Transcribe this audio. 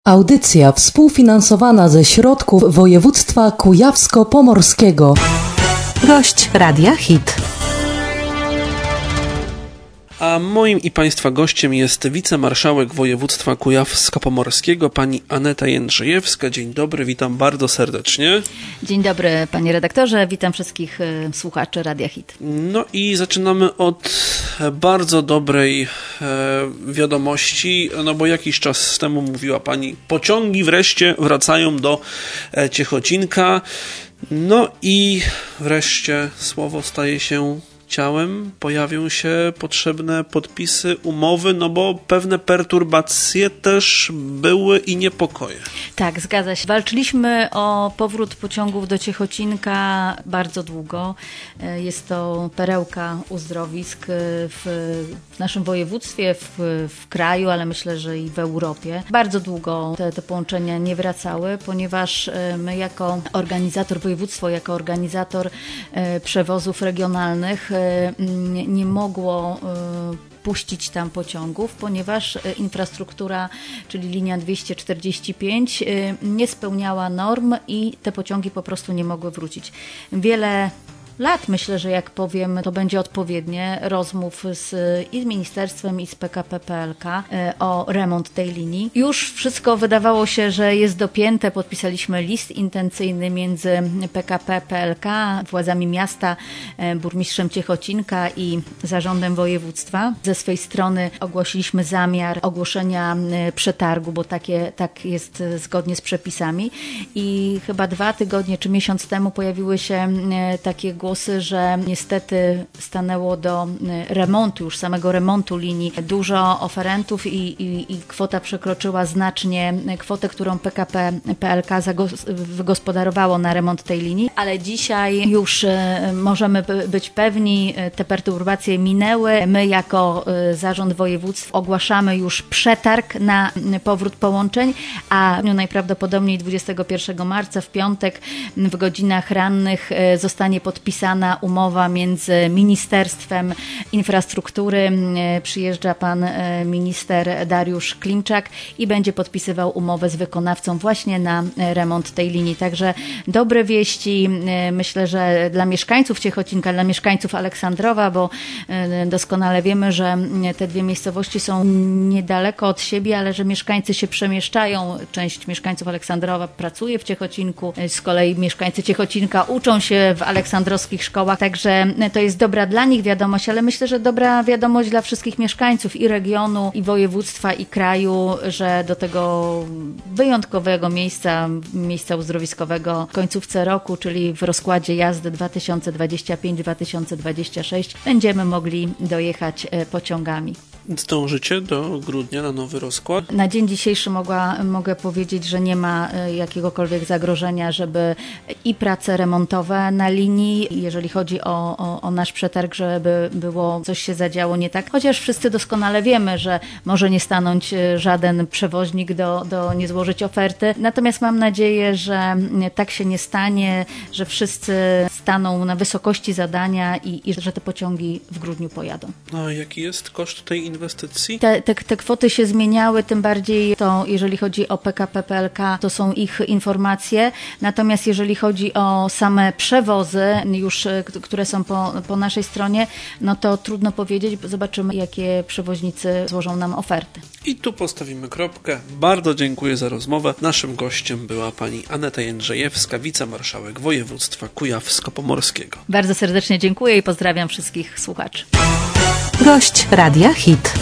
Audycja współfinansowana ze środków województwa kujawsko-pomorskiego. Gość Radia Hit. A moim i Państwa gościem jest wicemarszałek województwa kujawsko-pomorskiego, pani Aneta Jędrzejewska. Dzień dobry, witam bardzo serdecznie. Dzień dobry, panie redaktorze, witam wszystkich słuchaczy Radia Hit. No i zaczynamy od bardzo dobrej wiadomości, no bo jakiś czas temu mówiła pani, pociągi wreszcie wracają do Ciechocinka. No i wreszcie słowo staje się ciałem, pojawią się potrzebne podpisy, umowy, no bo pewne perturbacje też były i niepokoje. Tak, zgadza się. Walczyliśmy o powrót pociągów do Ciechocinka bardzo długo. Jest to perełka uzdrowisk w naszym województwie, w kraju, ale myślę, że i w Europie. Bardzo długo te połączenia nie wracały, ponieważ my jako organizator, województwo jako organizator przewozów regionalnych nie mogło puścić tam pociągów, ponieważ infrastruktura, czyli linia 245 nie spełniała norm i te pociągi po prostu nie mogły wrócić. Wiele lat, myślę, że jak powiem, to będzie odpowiednie, rozmów i z ministerstwem, i z PKP PLK o remont tej linii. Już wszystko wydawało się, że jest dopięte. Podpisaliśmy list intencyjny między PKP PLK, władzami miasta, burmistrzem Ciechocinka i zarządem województwa. Ze swej strony ogłosiliśmy zamiar ogłoszenia przetargu, bo tak jest zgodnie z przepisami. I chyba 2 tygodnie czy miesiąc temu pojawiły się takie głosy, że niestety stanęło do remontu, już samego remontu linii dużo oferentów i kwota przekroczyła znacznie kwotę, którą PKP PLK wygospodarowało na remont tej linii, ale dzisiaj już możemy być pewni, te perturbacje minęły. My jako zarząd województwa ogłaszamy już przetarg na powrót połączeń, a najprawdopodobniej 21 marca w piątek w godzinach rannych zostanie podpisana umowa między Ministerstwem Infrastruktury. Przyjeżdża pan minister Dariusz Klimczak i będzie podpisywał umowę z wykonawcą właśnie na remont tej linii. Także dobre wieści, myślę, że dla mieszkańców Ciechocinka, dla mieszkańców Aleksandrowa, bo doskonale wiemy, że te dwie miejscowości są niedaleko od siebie, ale że mieszkańcy się przemieszczają. Część mieszkańców Aleksandrowa pracuje w Ciechocinku, z kolei mieszkańcy Ciechocinka uczą się w aleksandrowskich szkołach, także to jest dobra dla nich wiadomość, ale myślę, że dobra wiadomość dla wszystkich mieszkańców i regionu, i województwa, i kraju, że do tego wyjątkowego miejsca uzdrowiskowego w końcówce roku, czyli w rozkładzie jazdy 2025-2026 będziemy mogli dojechać pociągami. Zdążycie do grudnia na nowy rozkład? Na dzień dzisiejszy mogę powiedzieć, że nie ma jakiegokolwiek zagrożenia, żeby i prace remontowe na linii, jeżeli chodzi o nasz przetarg, żeby było coś się zadziało nie tak. Chociaż wszyscy doskonale wiemy, że może nie stanąć żaden przewoźnik nie złożyć oferty. Natomiast mam nadzieję, że tak się nie stanie, że wszyscy staną na wysokości zadania i że te pociągi w grudniu pojadą. A jaki jest koszt tej inwestycji? Te kwoty się zmieniały, tym bardziej to, jeżeli chodzi o PKP PLK, to są ich informacje. Natomiast jeżeli chodzi o same przewozy, już które są po naszej stronie, no to trudno powiedzieć, bo zobaczymy, jakie przewoźnicy złożą nam oferty. I tu postawimy kropkę. Bardzo dziękuję za rozmowę. Naszym gościem była pani Aneta Jędrzejewska, wicemarszałek województwa kujawsko-pomorskiego. Bardzo serdecznie dziękuję i pozdrawiam wszystkich słuchaczy. Gość Radia Hit.